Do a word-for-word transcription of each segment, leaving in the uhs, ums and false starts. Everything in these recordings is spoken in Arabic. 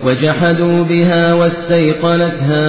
وجحدوا بها واستيقنتها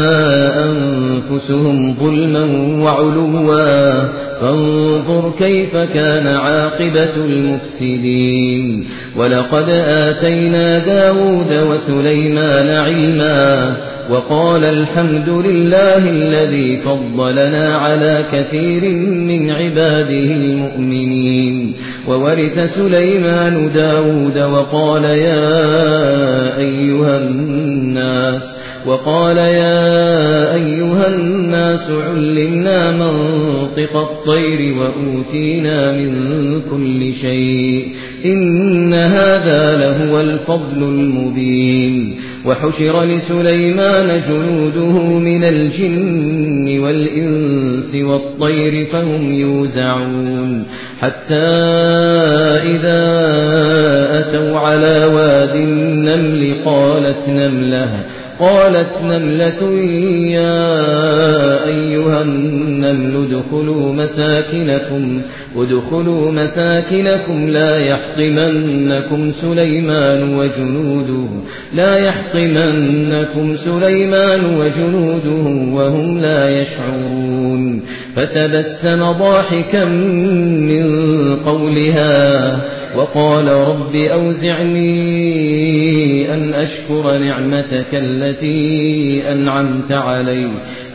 أنفسهم ظلما وعلوا فانظر كيف كان عاقبة المفسدين ولقد آتينا داود وسليمان علما وقال الحمد لله الذي فضلنا على كثير من عباده المؤمنين وورث سليمان داود وقال يا أيها الناس وقال يا أيها الناس علمنا منطق الطير وأوتينا من كل شيء إن هذا لهو الفضل المبين وحشر لسليمان جنوده من الجن والإنس والطير فهم يوزعون حتى إذا أتوا على واد النمل قالت نملة قالت نملة يا أيها النمل ادخلوا مساكنكم ادخلوا مساكنكم لا يحطمنكم سليمان وجنوده لا يحطمنكم سليمان وجنوده وهم لا يشعرون فتبسم ضاحكا من قولها وقال رب أوزعني أن أشكر نعمتك التي أنعمت علي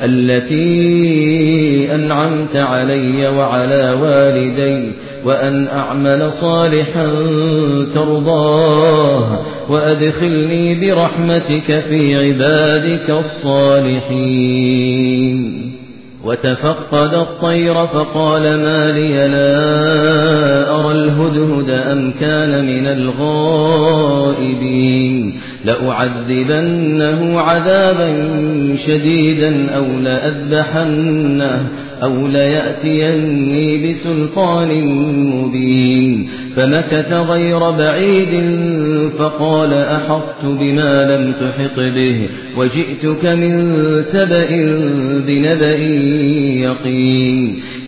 التي أنعمت علي وعلى والدي وأن أعمل صالحا ترضاه وأدخلني برحمتك في عبادك الصالحين وتفقد الطير فقال ما لي لا أرى الهدهد أم كان من الغائبين لأعذبنه عذابا شديدا أو لأذبحنه أو ليأتيني بسلطان مبين فمكث غير بعيد فقال أحطت بما لم تحط به وجئتك من سبأ بنبأ يقين